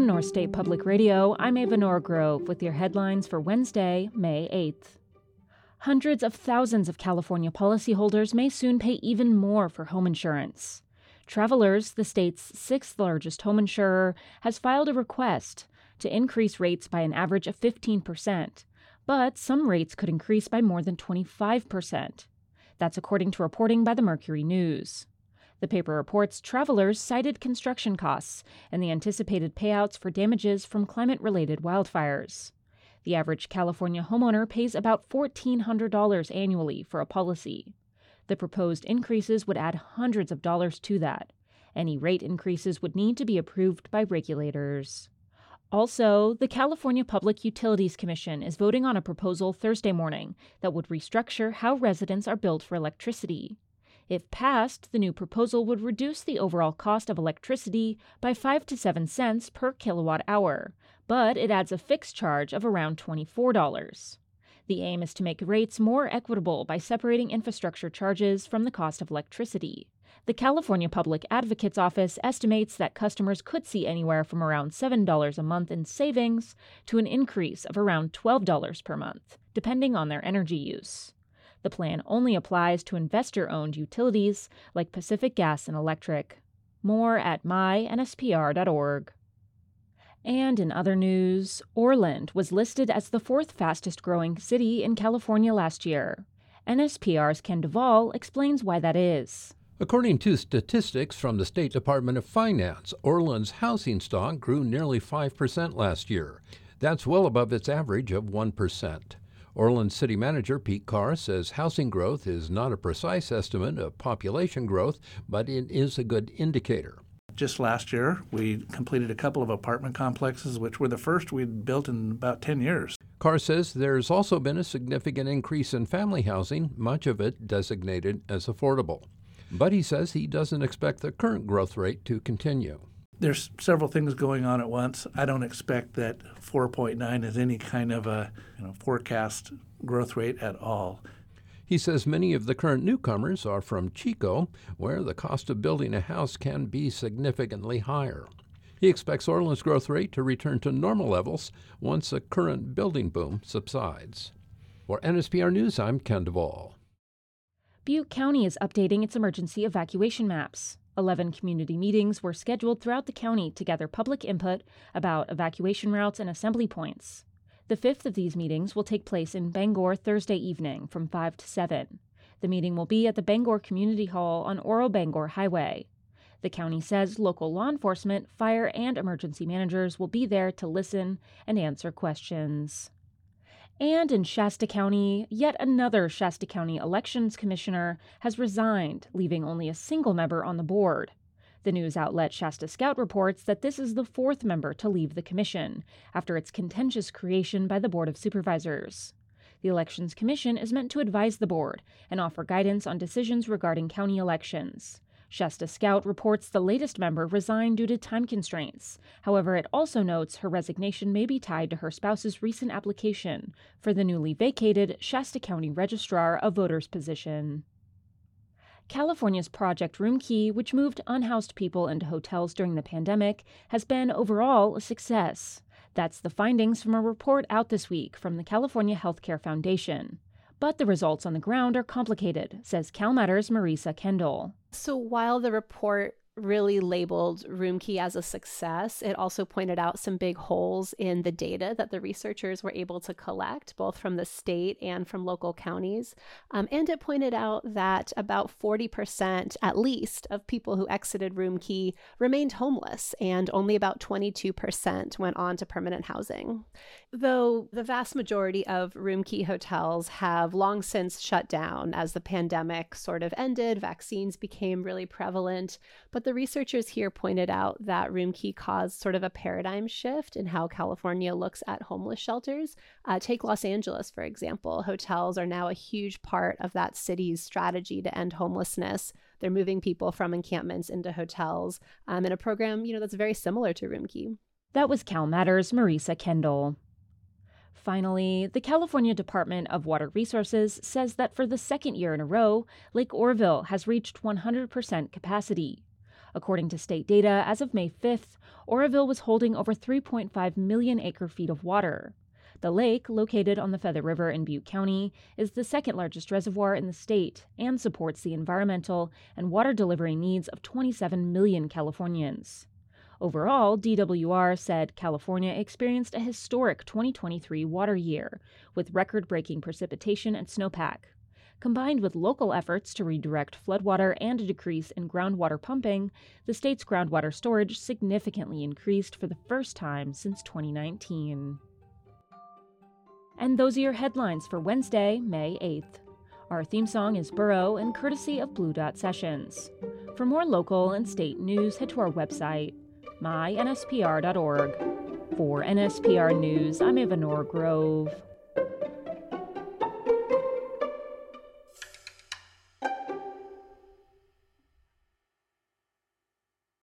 From North State Public Radio, I'm Ava Norgrove with your headlines for Wednesday, May 8th. Hundreds of thousands of California policyholders may soon pay even more for home insurance. Travelers, the state's sixth largest home insurer, has filed a request to increase rates by an average of 15%, but some rates could increase by more than 25%. That's according to reporting by the Mercury News. The paper reports travelers cited construction costs and the anticipated payouts for damages from climate-related wildfires. The average California homeowner pays about $1,400 annually for a policy. The proposed increases would add hundreds of dollars to that. Any rate increases would need to be approved by regulators. Also, the California Public Utilities Commission is voting on a proposal Thursday morning that would restructure how residents are billed for electricity. If passed, the new proposal would reduce the overall cost of electricity by 5 to 7 cents per kilowatt hour, but it adds a fixed charge of around $24. The aim is to make rates more equitable by separating infrastructure charges from the cost of electricity. The California Public Advocate's Office estimates that customers could see anywhere from around $7 a month in savings to an increase of around $12 per month, depending on their energy use. The plan only applies to investor-owned utilities like Pacific Gas and Electric. More at mynspr.org. And in other news, Orland was listed as the fourth fastest-growing city in California last year. NSPR's Ken Duvall explains why that is. According to statistics from the State Department of Finance, Orland's housing stock grew nearly 5% last year. That's well above its average of 1%. Orland City Manager Pete Carr says housing growth is not a precise estimate of population growth, but it is a good indicator. Just last year, we completed a couple of apartment complexes, which were the first we'd built in about 10 years. Carr says there's also been a significant increase in family housing, much of it designated as affordable. But he says he doesn't expect the current growth rate to continue. There's several things going on at once. I don't expect that 4.9 is any kind of a forecast growth rate at all. He says many of the current newcomers are from Chico, where the cost of building a house can be significantly higher. He expects Orland's growth rate to return to normal levels once the current building boom subsides. For NSPR News, I'm Ken Duvall. Butte County is updating its emergency evacuation maps. 11 community meetings were scheduled throughout the county to gather public input about evacuation routes and assembly points. The fifth of these meetings will take place in Bangor Thursday evening from 5 to 7. The meeting will be at the Bangor Community Hall on Oro-Bangor Highway. The county says local law enforcement, fire, and emergency managers will be there to listen and answer questions. And in Shasta County, yet another Shasta County Elections Commissioner has resigned, leaving only a single member on the board. The news outlet Shasta Scout reports that this is the fourth member to leave the commission, after its contentious creation by the Board of Supervisors. The Elections Commission is meant to advise the board and offer guidance on decisions regarding county elections. Shasta Scout reports the latest member resigned due to time constraints. However, it also notes her resignation may be tied to her spouse's recent application for the newly vacated Shasta County Registrar of Voters position. California's Project Roomkey, which moved unhoused people into hotels during the pandemic, has been overall a success. That's the findings from a report out this week from the California Healthcare Foundation. But the results on the ground are complicated, says CalMatters' Marisa Kendall. So while the report really labeled Roomkey as a success, it also pointed out some big holes in the data that the researchers were able to collect, both from the state and from local counties. And it pointed out that about 40% at least of people who exited Roomkey remained homeless, and only about 22% went on to permanent housing. Though the vast majority of Roomkey hotels have long since shut down as the pandemic sort of ended, vaccines became really prevalent. But the researchers here pointed out that Roomkey caused sort of a paradigm shift in how California looks at homeless shelters. Take Los Angeles, for example. Hotels are now a huge part of that city's strategy to end homelessness. They're moving people from encampments into hotels in a program, that's very similar to Roomkey. That was CalMatters' Marisa Kendall. Finally, the California Department of Water Resources says that for the second year in a row, Lake Oroville has reached 100% capacity. According to state data, as of May 5th, Oroville was holding over 3.5 million acre-feet of water. The lake, located on the Feather River in Butte County, is the second largest reservoir in the state and supports the environmental and water delivery needs of 27 million Californians. Overall, DWR said California experienced a historic 2023 water year, with record-breaking precipitation and snowpack. Combined with local efforts to redirect floodwater and a decrease in groundwater pumping, the state's groundwater storage significantly increased for the first time since 2019. And those are your headlines for Wednesday, May 8th. Our theme song is Burrow and courtesy of Blue Dot Sessions. For more local and state news, head to our website, mynspr.org. For NSPR News, I'm Eva Norgrove.